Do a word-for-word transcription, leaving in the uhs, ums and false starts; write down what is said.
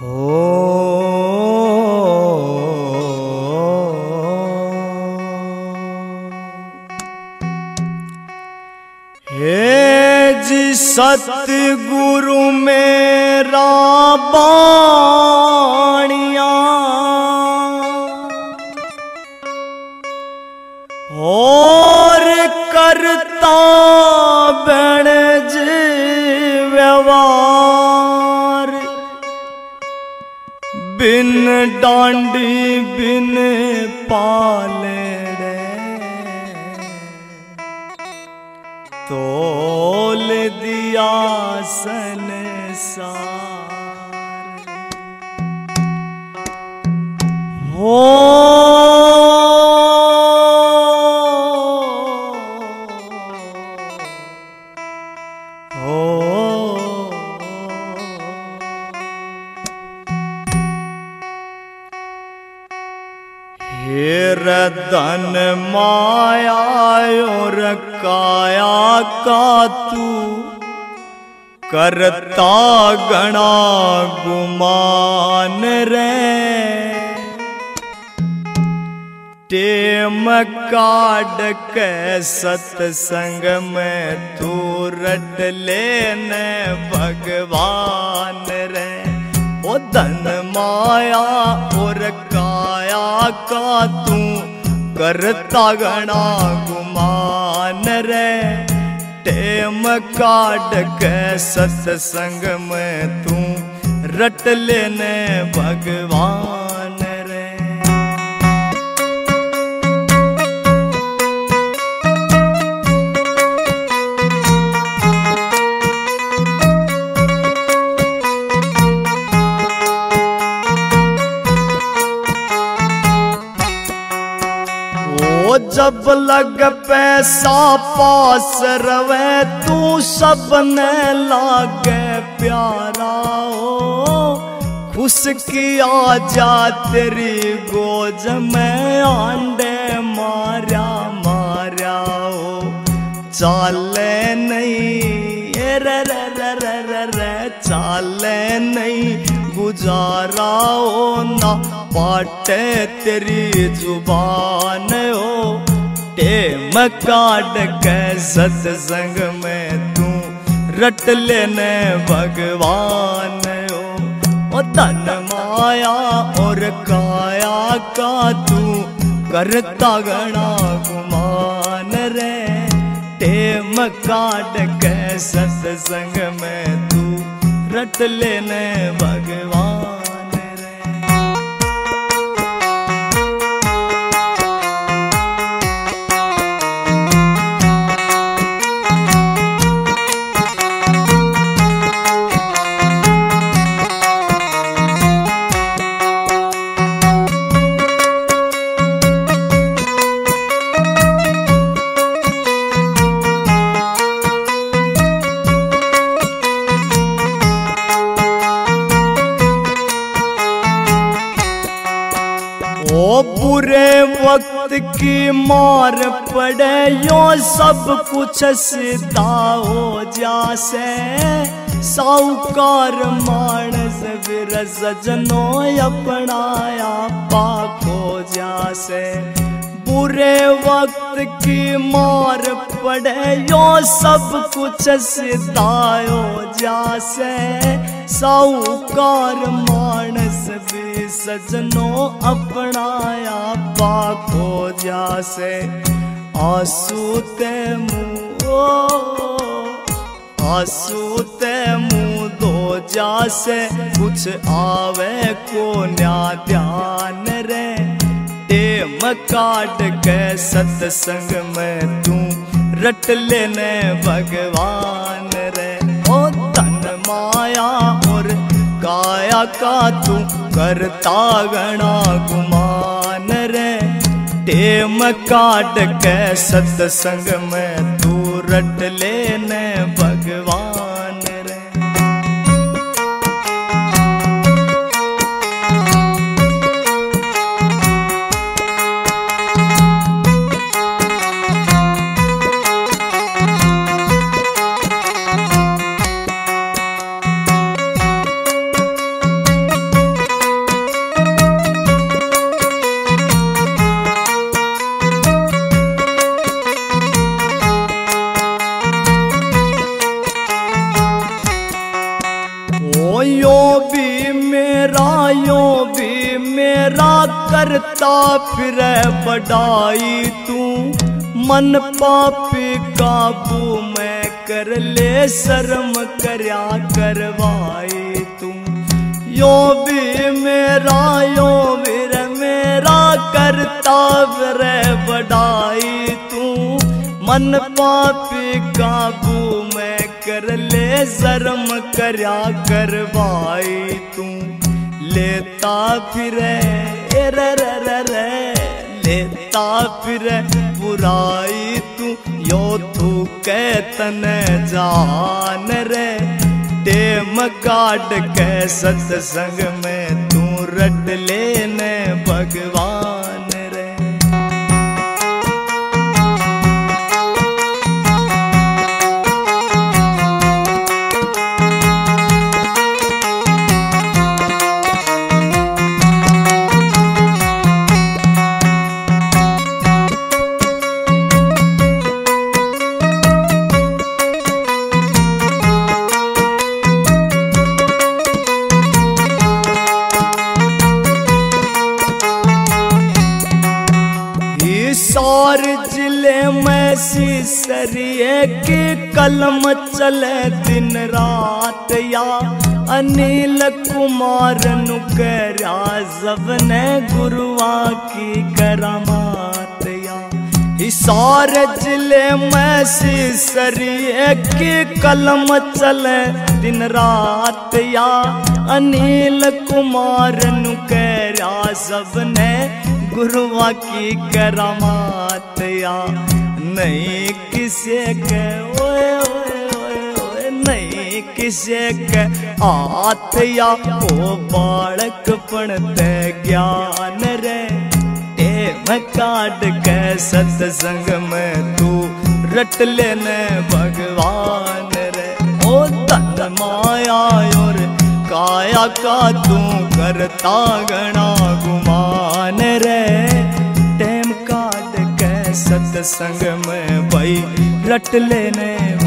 हो हे जी सतगुरु मेरा बाणिया और करता बण जी व्यवहार बिन डांडी बिन पालड़े तोल दिया संसार हो हेर धन माया और काया का तू करता गणा गुमान रे टेम काट के सत्संग में तू रट लेने भगवान रे ओ धन माया और काया का तू करता गणा गुमान रे टेम काट के सत्संग में तू रट लेने भगवान रे जब लग पैसा पास रवे तू सबने लागे प्यारा हो खुश किया जा तेरी गोज में आंडे मारा मारा हो चाले नहीं रे रे रे रे रे रे चाले नहीं गुजारा हो ना पाटे तेरी जुबान हो टेम काट के सत्संग में तू रट लेने भगवान हो ओ धन माया और काया का तू करता गणा गुमान रे टेम काट के सत्संग में तू रट लेने भगवान ओ बुरे वक्त की मार पड़े यो सब कुछ सीधा हो जासे साहूकार मानस फिर सजनो अपनाया पाको जासे बुरे वक्त की मार पड़े यो सब कुछ सीधा हो जासे साहूकार मानस भी सजनो अपनाया पाको जासे आंसू ते मुँह आंसू ते मुँह दो जासे कुछ आवे को न्या ध्यान रे टेम काट के सत्संग में तू रट लेने भगवान रे ओ धन माया और काया का तू करता गणा गुमान रे टेम काट के सत्संग में तू रट लेने भगवान रे करता फिर बढ़ाई तू, मन पापी काबू में कर ले, शर्म करया करवाई तू। यो भी मेरा यो वीर मेरा करता फिर बढ़ाई तू, मन पापी काबू में कर ले, शर्म करया करवाई तू। लेता फिर रे रे रे रे लेता फिर बुराई तू, यो तू के तन जान रे। टेम काट के सत्संग में तू रट लेने भगवान रे। हिसार जिले में सीसरिए की कलम चले दिन रात या, अनिल कुमार नुकरा जब ने गुरुआ की करामात या। हिसार जिले में सीसरिए की कलम चले दिन रात या, अनिल कुमार नुकरा सब ने गुरुआ की करामात या। नहीं किसे के ओए ओए ओए ओए नहीं किसे के आत या, ओ बालक पढ़ते ज्ञान रे। टेम काट के सत्संग में तू रट लेने भगवान रे। ओ तन माया और काया का तू करता गणा गुमान रे। टेम काट के सत्संग में भाई रट लेने